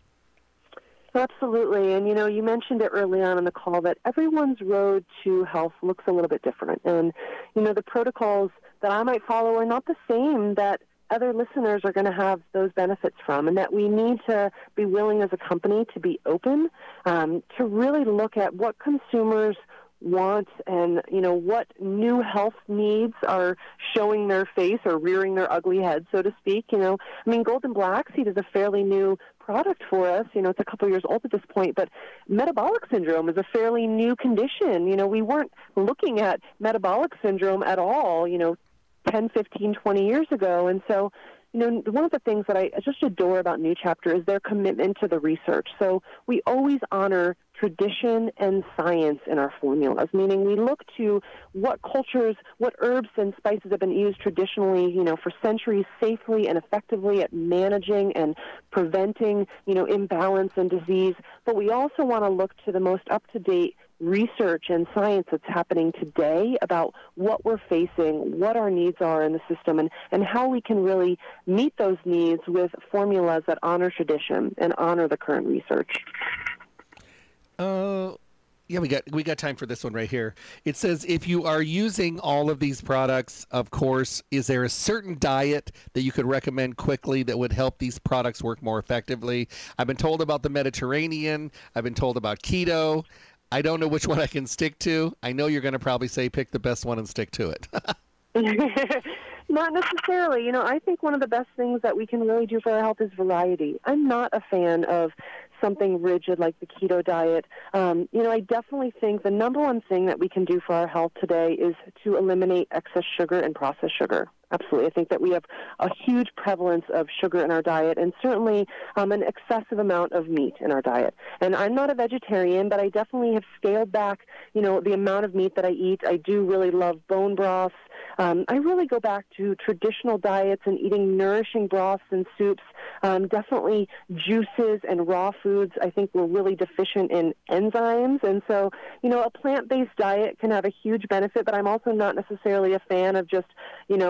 Absolutely. And, you know, you mentioned it early on in the call that everyone's road to health looks a little bit different. And, you know, the protocols that I might follow are not the same that other listeners are going to have those benefits from, and that we need to be willing as a company to be open, um, to really look at what consumers want and, you know, what new health needs are showing their face or rearing their ugly head, so to speak. You know, I mean, Golden Black Seed is a fairly new product for us. You know, it's a couple years old at this point, but metabolic syndrome is a fairly new condition. You know, we weren't looking at metabolic syndrome at all, you know, ten, fifteen, twenty years ago. And so, you know, one of the things that I just adore about New Chapter is their commitment to the research. So we always honor tradition and science in our formulas, meaning we look to what cultures, what herbs and spices have been used traditionally, you know, for centuries safely and effectively at managing and preventing, you know, imbalance and disease. But we also want to look to the most up-to-date research and science that's happening today about what we're facing, what our needs are in the system, and, and how we can really meet those needs with formulas that honor tradition and honor the current research. Uh, yeah, we got we got time for this one right here. It says, if you are using all of these products, of course, is there a certain diet that you could recommend quickly that would help these products work more effectively? I've been told about the Mediterranean. I've been told about keto. I don't know which one I can stick to. I know you're going to probably say pick the best one and stick to it. Not necessarily. You know, I think one of the best things that we can really do for our health is variety. I'm not a fan of something rigid like the keto diet. Um, you know, I definitely think the number one thing that we can do for our health today is to eliminate excess sugar and processed sugar. Absolutely. I think that we have a huge prevalence of sugar in our diet, and certainly um, an excessive amount of meat in our diet. And I'm not a vegetarian, but I definitely have scaled back, you know, the amount of meat that I eat. I do really love bone broths. Um, I really go back to traditional diets and eating nourishing broths and soups. Um, definitely juices and raw foods. I think we're really deficient in enzymes. And so, you know, a plant-based diet can have a huge benefit, but I'm also not necessarily a fan of just, you know,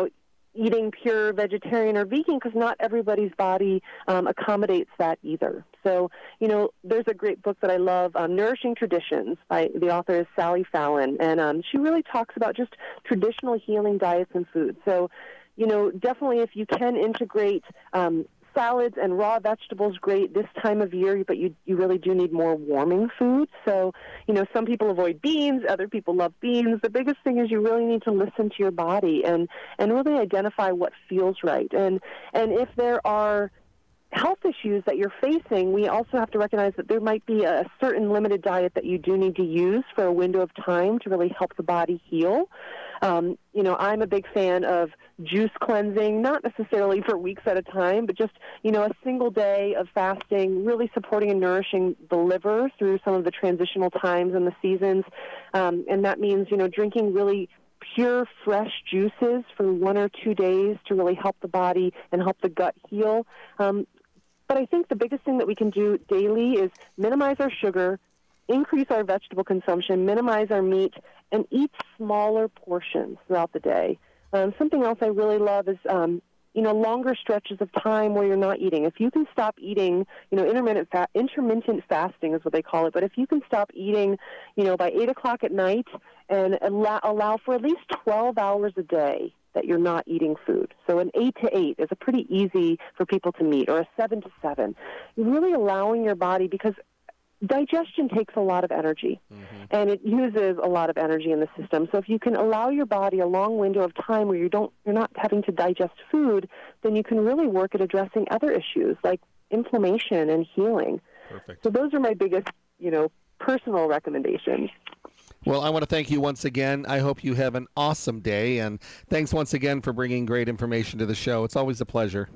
eating pure vegetarian or vegan, because not everybody's body um, accommodates that either. So, you know, there's a great book that I love, um, Nourishing Traditions, by the author is Sally Fallon, and um, she really talks about just traditional healing diets and foods. So, you know, definitely if you can integrate um, salads and raw vegetables, great this time of year, but you you really do need more warming food. So, you know, some people avoid beans, other people love beans. The biggest thing is you really need to listen to your body and, and really identify what feels right. And and if there are health issues that you're facing, we also have to recognize that there might be a certain limited diet that you do need to use for a window of time to really help the body heal. Um, you know, I'm a big fan of juice cleansing, not necessarily for weeks at a time, but just, you know, a single day of fasting, really supporting and nourishing the liver through some of the transitional times and the seasons. Um, and that means, you know, drinking really pure, fresh juices for one or two days to really help the body and help the gut heal. Um, but I think the biggest thing that we can do daily is minimize our sugar, increase our vegetable consumption, minimize our meat, and eat smaller portions throughout the day. Um, something else I really love is, um, you know, longer stretches of time where you're not eating. If you can stop eating, you know, intermittent fa- intermittent fasting is what they call it, but if you can stop eating, you know, by eight o'clock at night and allow, allow for at least twelve hours a day that you're not eating food. So an eight to eight is a pretty easy for people to meet, or a seven to seven. You're really allowing your body, because digestion takes a lot of energy, mm-hmm. and it uses a lot of energy in the system. So if you can allow your body a long window of time where you don't, you're not having to digest food, then you can really work at addressing other issues like inflammation and healing. Perfect. So those are my biggest, you know, personal recommendations. Well, I want to thank you once again. I hope you have an awesome day, and thanks once again for bringing great information to the show. It's always a pleasure.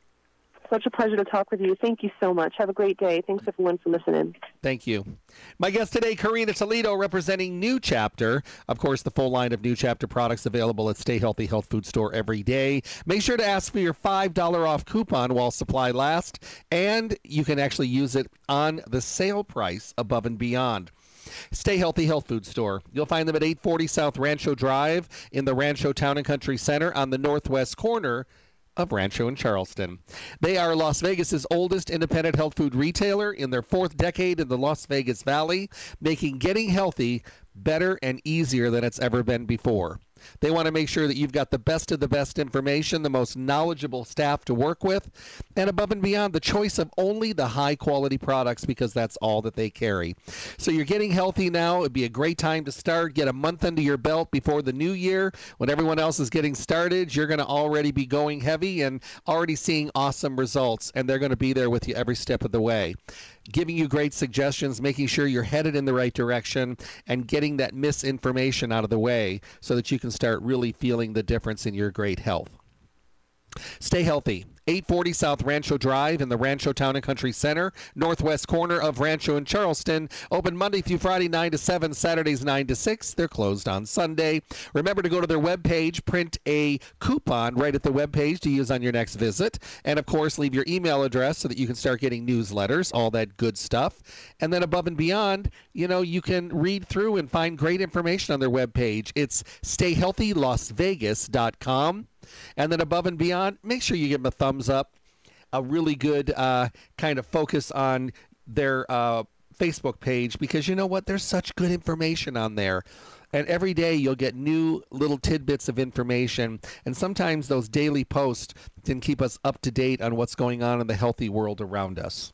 Such a pleasure to talk with you. Thank you so much. Have a great day. Thanks, everyone, for listening. Thank you. My guest today, Karina Toledo, representing New Chapter. Of course, the full line of New Chapter products available at Stay Healthy Health Food Store every day. Make sure to ask for your five dollars off coupon while supply lasts, and you can actually use it on the sale price above and beyond. Stay Healthy Health Food Store. You'll find them at eight forty South Rancho Drive in the Rancho Town and Country Center on the northwest corner of Rancho and Charleston. They are Las Vegas's oldest independent health food retailer in their fourth decade in the Las Vegas Valley, making getting healthy better and easier than it's ever been before. They want to make sure that you've got the best of the best information, the most knowledgeable staff to work with, and above and beyond, the choice of only the high-quality products, because that's all that they carry. So you're getting healthy now. It'd be a great time to start. Get a month under your belt before the new year. When everyone else is getting started, you're going to already be going heavy and already seeing awesome results, and they're going to be there with you every step of the way, giving you great suggestions, making sure you're headed in the right direction, and getting that misinformation out of the way so that you can start really feeling the difference in your great health. Stay healthy. eight forty South Rancho Drive in the Rancho Town and Country Center, northwest corner of Rancho and Charleston. Open Monday through Friday, nine to seven, Saturdays, nine to six. They're closed on Sunday. Remember to go to their webpage, print a coupon right at the webpage to use on your next visit. And, of course, leave your email address so that you can start getting newsletters, all that good stuff. And then above and beyond, you know, you can read through and find great information on their webpage. It's stay healthy las vegas dot com. And then above and beyond, make sure you give them a thumbs up, a really good uh, kind of focus on their uh, Facebook page, because you know what? There's such good information on there. And every day you'll get new little tidbits of information. And sometimes those daily posts can keep us up to date on what's going on in the healthy world around us.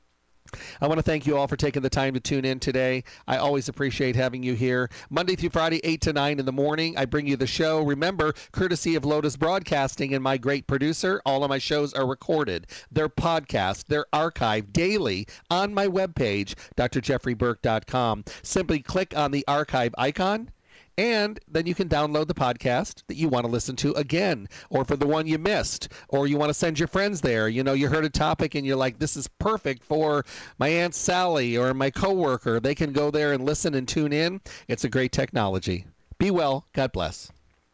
I want to thank you all for taking the time to tune in today. I always appreciate having you here. Monday through Friday, eight to nine in the morning, I bring you the show. Remember, courtesy of Lotus Broadcasting and my great producer, all of my shows are recorded. They're podcast. They're archived daily on my webpage, d r jeffrey burke dot com. Simply click on the archive icon, and then you can download the podcast that you want to listen to again, or for the one you missed, or you want to send your friends there. You know, you heard a topic and you're like, this is perfect for my Aunt Sally or my coworker. They can go there and listen and tune in. It's a great technology. Be well. God bless.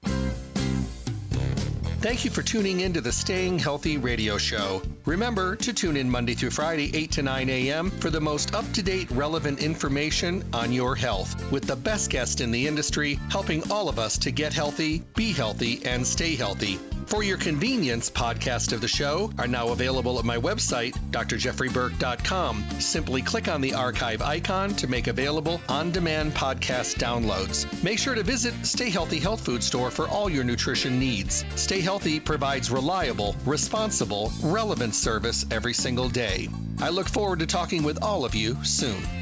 Thank you for tuning in to the Staying Healthy Radio Show. Remember to tune in Monday through Friday, eight to nine a.m. for the most up-to-date, relevant information on your health, with the best guest in the industry helping all of us to get healthy, be healthy, and stay healthy. For your convenience, podcasts of the show are now available at my website, d r jeffrey burke dot com. Simply click on the archive icon to make available on-demand podcast downloads. Make sure to visit Stay Healthy Health Food Store for all your nutrition needs. Stay Healthy provides reliable, responsible, relevant service every single day. I look forward to talking with all of you soon.